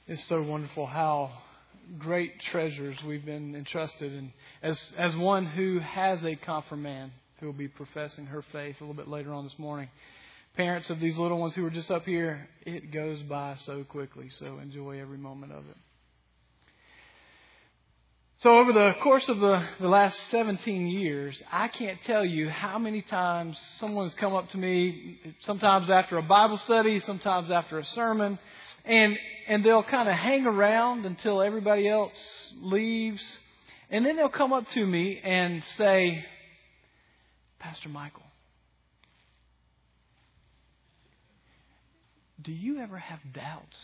It's so wonderful how great treasures we've been entrusted. And as one who has a confirmand who will be professing her faith a little bit later on this morning, parents of these little ones who are just up here, it goes by so quickly. So enjoy every moment of it. So over the course of the last 17 years, I can't tell you how many times someone's come up to me, sometimes after a Bible study, sometimes after a sermon, and they'll kind of hang around until everybody else leaves. And then they'll come up to me and say, Pastor Michael, do you ever have doubts?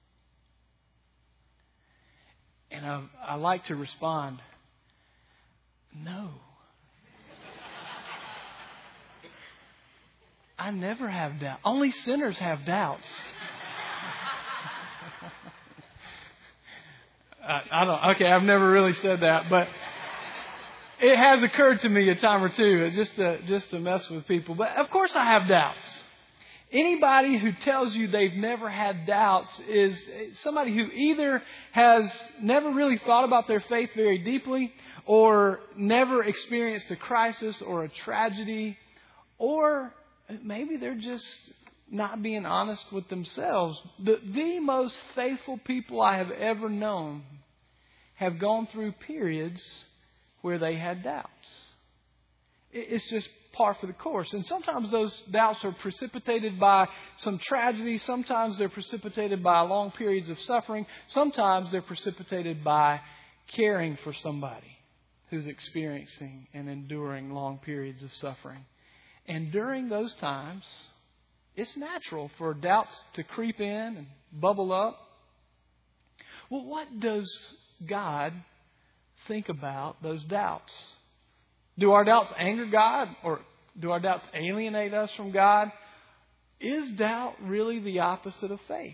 And I like to respond, no. I never have doubt. Only sinners have doubts. Okay, I've never really said that, but it has occurred to me a time or two just to mess with people. But of course I have doubts. Anybody who tells you they've never had doubts is somebody who either has never really thought about their faith very deeply, or never experienced a crisis or a tragedy, or maybe they're just not being honest with themselves. The most faithful people I have ever known have gone through periods where they had doubts. It's just par for the course. And sometimes those doubts are precipitated by some tragedy. Sometimes they're precipitated by long periods of suffering. Sometimes they're precipitated by caring for somebody who's experiencing and enduring long periods of suffering. And during those times, it's natural for doubts to creep in and bubble up. Well, what does God think about those doubts? Do our doubts anger God, or do our doubts alienate us from God? Is doubt really the opposite of faith?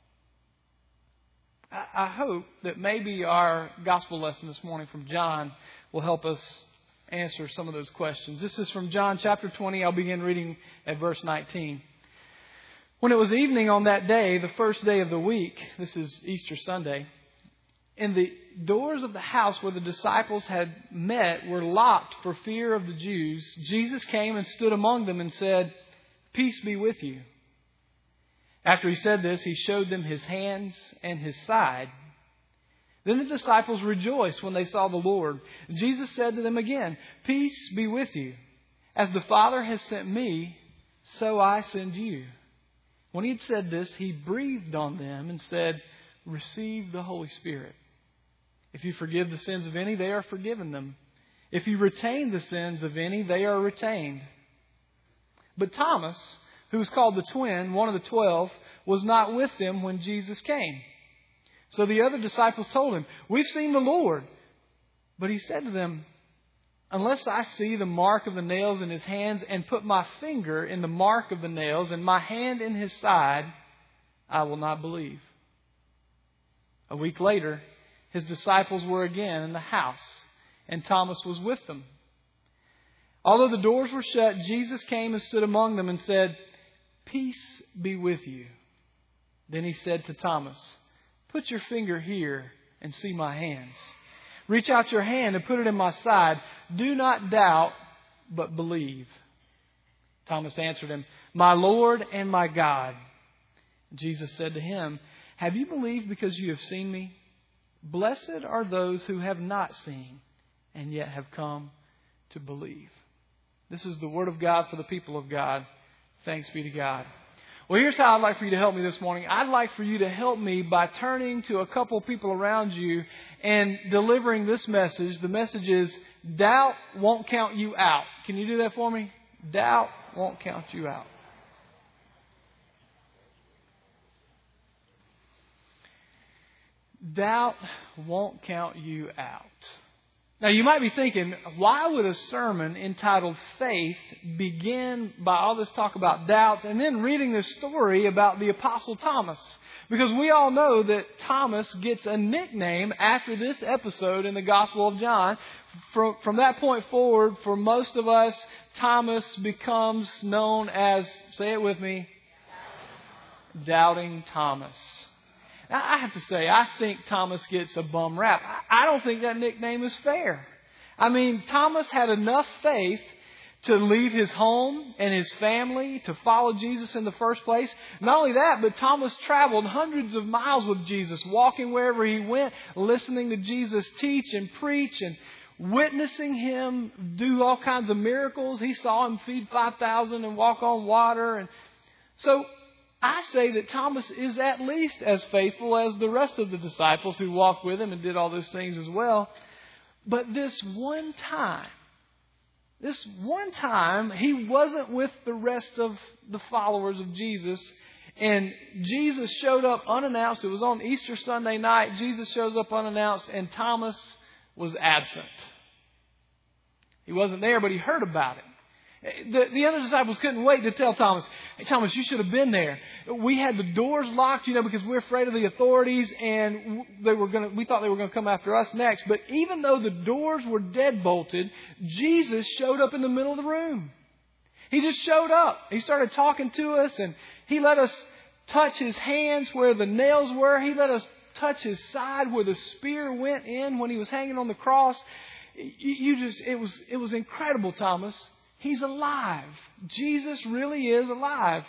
I hope that maybe our gospel lesson this morning from John will help us answer some of those questions. This is from John chapter 20. I'll begin reading at verse 19. When it was evening on that day, the first day of the week, this is Easter Sunday, and the doors of the house where the disciples had met were locked for fear of the Jews, Jesus came and stood among them and said, "Peace be with you." After he said this, he showed them his hands and his side. Then the disciples rejoiced when they saw the Lord. Jesus said to them again, "Peace be with you. As the Father has sent me, so I send you." When he had said this, he breathed on them and said, "Receive the Holy Spirit. If you forgive the sins of any, they are forgiven them. If you retain the sins of any, they are retained." But Thomas, who was called the twin, one of the 12, was not with them when Jesus came. So the other disciples told him, "We've seen the Lord." But he said to them, "Unless I see the mark of the nails in his hands and put my finger in the mark of the nails and my hand in his side, I will not believe." A week later, his disciples were again in the house, and Thomas was with them. Although the doors were shut, Jesus came and stood among them and said, "Peace be with you." Then he said to Thomas, "Put your finger here and see my hands. Reach out your hand and put it in my side. Do not doubt, but believe." Thomas answered him, "My Lord and my God." Jesus said to him, "Have you believed because you have seen me? Blessed are those who have not seen and yet have come to believe." This is the word of God for the people of God. Thanks be to God. Well, here's how I'd like for you to help me this morning. I'd like for you to help me by turning to a couple people around you and delivering this message. The message is, doubt won't count you out. Can you do that for me? Doubt won't count you out. Doubt won't count you out. Now, you might be thinking, why would a sermon entitled Faith begin by all this talk about doubts and then reading this story about the Apostle Thomas? Because we all know that Thomas gets a nickname after this episode in the Gospel of John. From that point forward, for most of us, Thomas becomes known as, say it with me, Doubting Thomas. Now, I have to say, I think Thomas gets a bum rap. I don't think that nickname is fair. I mean, Thomas had enough faith to leave his home and his family to follow Jesus in the first place. Not only that, but Thomas traveled hundreds of miles with Jesus, walking wherever he went, listening to Jesus teach and preach and witnessing him do all kinds of miracles. He saw him feed 5,000 and walk on water. And so I say that Thomas is at least as faithful as the rest of the disciples who walked with him and did all those things as well. But this one time, he wasn't with the rest of the followers of Jesus. And Jesus showed up unannounced. It was on Easter Sunday night. Jesus shows up unannounced and Thomas was absent. He wasn't there, but he heard about it. The other disciples couldn't wait to tell Thomas, "Hey, Thomas, you should have been there. We had the doors locked, because we're afraid of the authorities, and we thought they were going to come after us next." But even though the doors were deadbolted, Jesus showed up in the middle of the room. He just showed up. He started talking to us, and He let us touch His hands where the nails were. He let us touch His side where the spear went in when He was hanging on the cross. It was incredible, Thomas. He's alive. Jesus really is alive.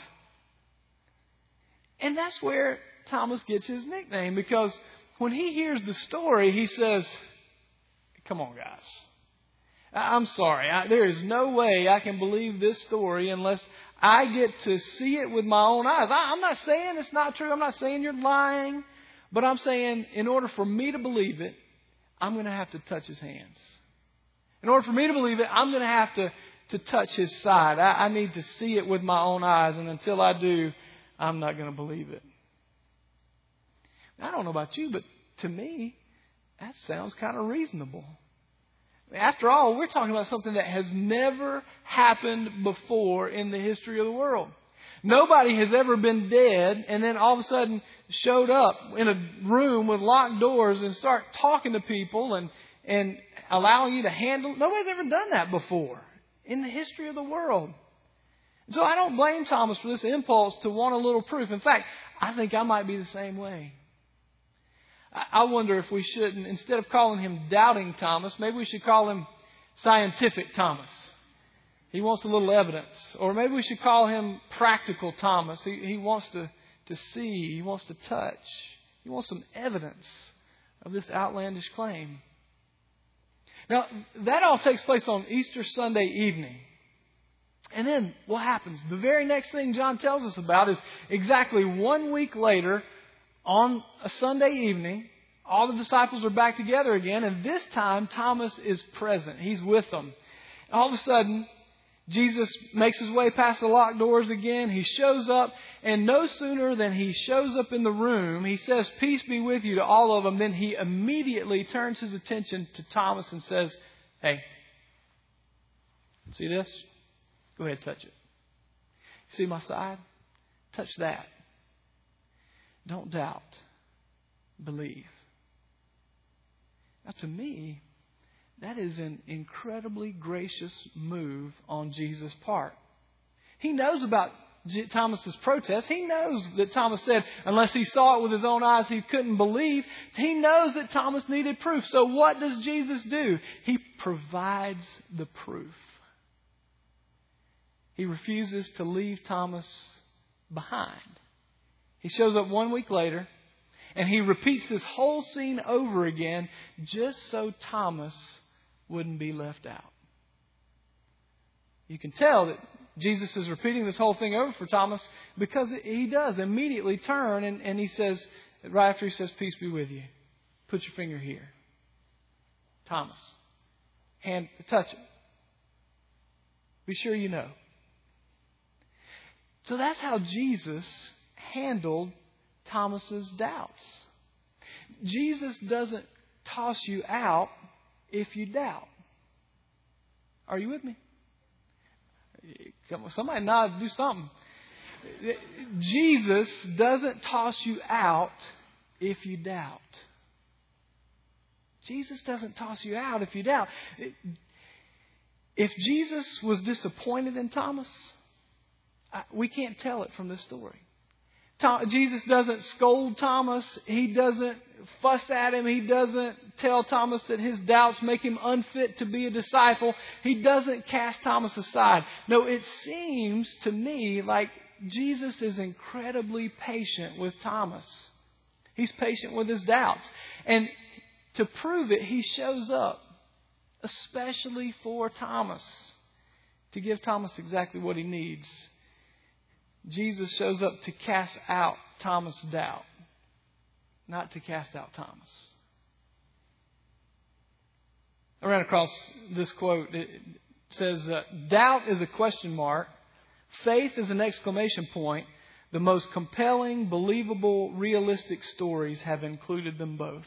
And that's where Thomas gets his nickname, because when he hears the story, he says, "Come on, guys. I'm sorry. There is no way I can believe this story unless I get to see it with my own eyes." I'm not saying it's not true. I'm not saying you're lying. But I'm saying in order for me to believe it, I'm going to have to touch His hands. In order for me to believe it, I'm going to have to touch His side. I need to see it with my own eyes. And until I do, I'm not going to believe it. I don't know about you, but to me, that sounds kind of reasonable. After all, we're talking about something that has never happened before in the history of the world. Nobody has ever been dead and then all of a sudden showed up in a room with locked doors and start talking to people and allowing you to handle. Nobody's ever done that before in the history of the world. So I don't blame Thomas for this impulse to want a little proof. In fact, I think I might be the same way. I wonder if we shouldn't, instead of calling him Doubting Thomas, maybe we should call him Scientific Thomas. He wants a little evidence. Or maybe we should call him Practical Thomas. He wants to see. He wants to touch. He wants some evidence of this outlandish claim. Now, that all takes place on Easter Sunday evening. And then what happens? The very next thing John tells us about is exactly 1 week later, on a Sunday evening, all the disciples are back together again. And this time, Thomas is present. He's with them. All of a sudden, Jesus makes his way past the locked doors again. He shows up, and no sooner than he shows up in the room, he says, "Peace be with you," to all of them. Then he immediately turns his attention to Thomas and says, "Hey, see this? Go ahead, touch it. See my side? Touch that. Don't doubt. Believe." Now, to me, that is an incredibly gracious move on Jesus' part. He knows about Thomas's protest. He knows that Thomas said unless he saw it with his own eyes, he couldn't believe. He knows that Thomas needed proof. So what does Jesus do? He provides the proof. He refuses to leave Thomas behind. He shows up 1 week later, and he repeats this whole scene over again just so Thomas wouldn't be left out. You can tell that Jesus is repeating this whole thing over for Thomas because he does immediately turn and he says, right after he says, "Peace be with you, put your finger here. Thomas, touch it. Be sure you know." So that's how Jesus handled Thomas's doubts. Jesus doesn't toss you out if you doubt. Are you with me? Come on, somebody nod, do something. Jesus doesn't toss you out if you doubt. Jesus doesn't toss you out if you doubt. If Jesus was disappointed in Thomas, we can't tell it from this story. Jesus doesn't scold Thomas. He doesn't fuss at him. He doesn't tell Thomas that his doubts make him unfit to be a disciple. He doesn't cast Thomas aside. No, it seems to me like Jesus is incredibly patient with Thomas. He's patient with his doubts. And to prove it, he shows up, especially for Thomas, to give Thomas exactly what he needs. Jesus shows up to cast out Thomas' doubt, not to cast out Thomas. I ran across this quote. It says, doubt is a question mark. Faith is an exclamation point. The most compelling, believable, realistic stories have included them both.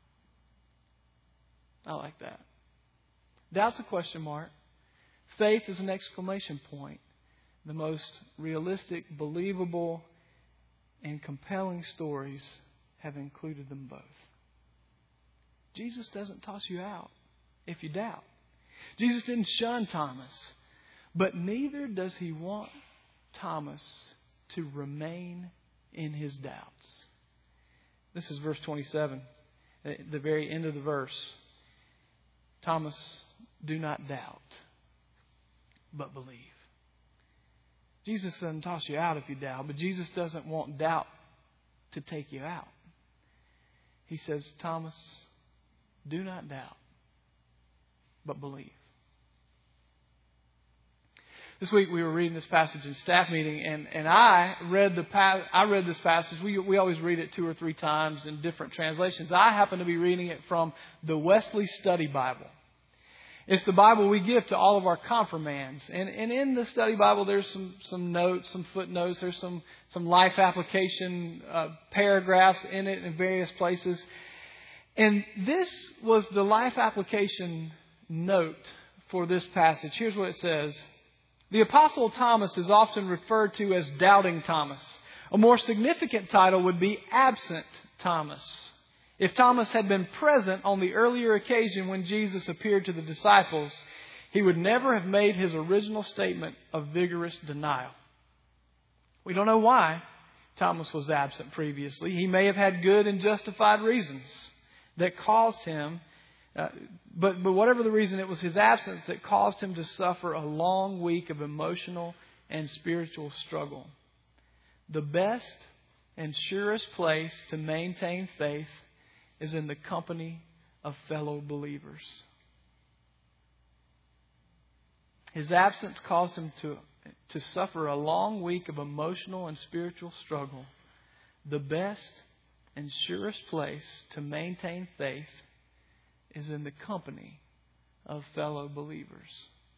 I like that. Doubt's a question mark. Faith is an exclamation point. The most realistic, believable, and compelling stories have included them both. Jesus doesn't toss you out if you doubt. Jesus didn't shun Thomas, but neither does he want Thomas to remain in his doubts. This is verse 27, at the very end of the verse. Thomas, do not doubt, but believe. Jesus doesn't toss you out if you doubt, but Jesus doesn't want doubt to take you out. He says, Thomas, do not doubt, but believe. This week we were reading this passage in staff meeting, and I read this passage. We always read it 2 or 3 times in different translations. I happen to be reading it from the Wesley Study Bible. It's the Bible we give to all of our confirmands. And in the study Bible, there's some notes, some footnotes. There's some life application paragraphs in it in various places. And this was the life application note for this passage. Here's what it says. The Apostle Thomas is often referred to as Doubting Thomas. A more significant title would be Absent Thomas. If Thomas had been present on the earlier occasion when Jesus appeared to the disciples, he would never have made his original statement of vigorous denial. We don't know why Thomas was absent previously. He may have had good and justified reasons that caused him, but whatever the reason, it was his absence that caused him to suffer a long week of emotional and spiritual struggle. The best and surest place to maintain faith is in the company of fellow believers. His absence caused him to suffer a long week of emotional and spiritual struggle. The best and surest place to maintain faith is in the company of fellow believers.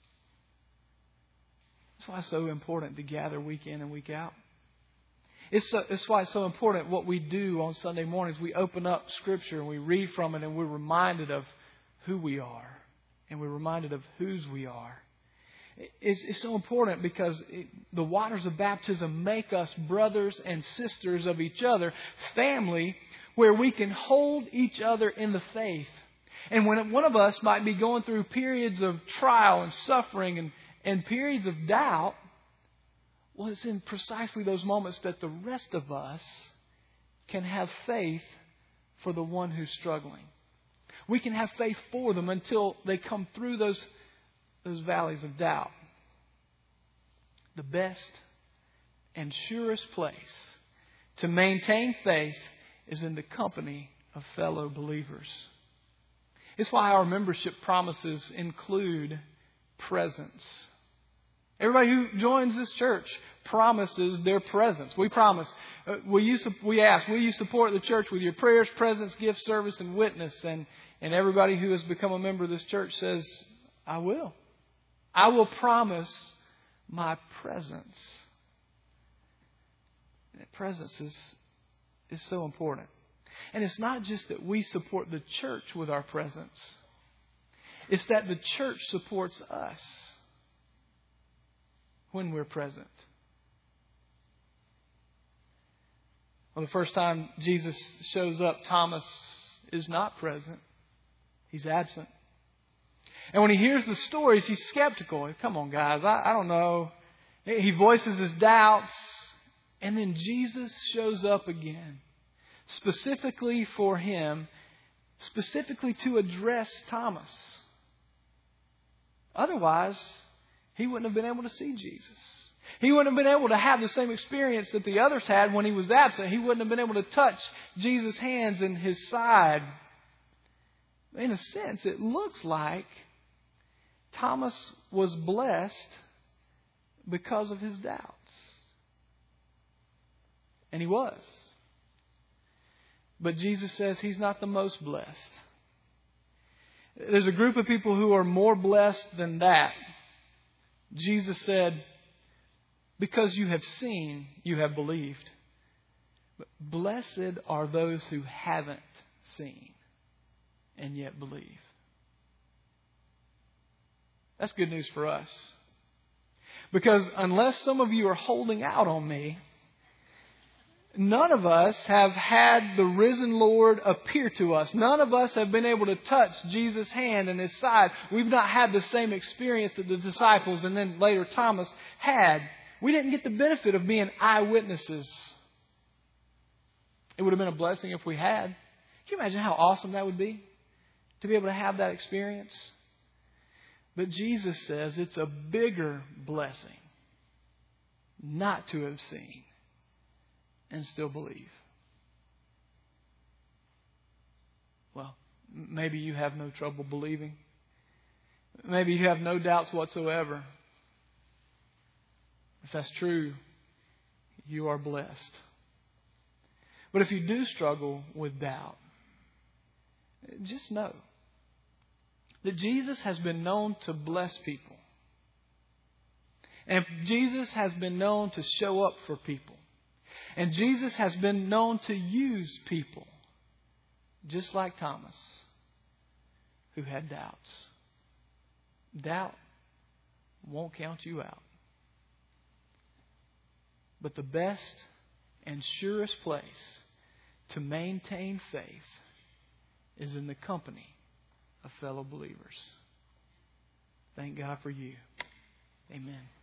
That's why it's so important to gather week in and week out. It's why it's so important what we do on Sunday mornings. We open up Scripture and we read from it, and we're reminded of who we are, and we're reminded of whose we are. It's so important because the waters of baptism make us brothers and sisters of each other, family, where we can hold each other in the faith. And when one of us might be going through periods of trial and suffering and periods of doubt, well, it's in precisely those moments that the rest of us can have faith for the one who's struggling. We can have faith for them until they come through those valleys of doubt. The best and surest place to maintain faith is in the company of fellow believers. It's why our membership promises include presence. Everybody who joins this church promises their presence. We promise. We ask, will you support the church with your prayers, presence, gift, service, and witness? And everybody who has become a member of this church says, I will. I will promise my presence. That presence is so important. And it's not just that we support the church with our presence. It's that the church supports us when we're present. Well, the first time Jesus shows up, Thomas is not present. He's absent. And when he hears the stories, he's skeptical. Come on, guys, I don't know. He voices his doubts. And then Jesus shows up again, specifically for him, specifically to address Thomas. Otherwise, he wouldn't have been able to see Jesus. He wouldn't have been able to have the same experience that the others had when he was absent. He wouldn't have been able to touch Jesus' hands and his side. In a sense, it looks like Thomas was blessed because of his doubts. And he was. But Jesus says he's not the most blessed. There's a group of people who are more blessed than that. Jesus said, because you have seen, you have believed. But blessed are those who haven't seen and yet believe. That's good news for us. Because unless some of you are holding out on me, none of us have had the risen Lord appear to us. None of us have been able to touch Jesus' hand and his side. We've not had the same experience that the disciples and then later Thomas had. We didn't get the benefit of being eyewitnesses. It would have been a blessing if we had. Can you imagine how awesome that would be? To be able to have that experience? But Jesus says it's a bigger blessing not to have seen and still believe. Well, maybe you have no trouble believing. Maybe you have no doubts whatsoever. If that's true, you are blessed. But if you do struggle with doubt, just know that Jesus has been known to bless people. And Jesus has been known to show up for people. And Jesus has been known to use people, just like Thomas, who had doubts. Doubt won't count you out. But the best and surest place to maintain faith is in the company of fellow believers. Thank God for you. Amen.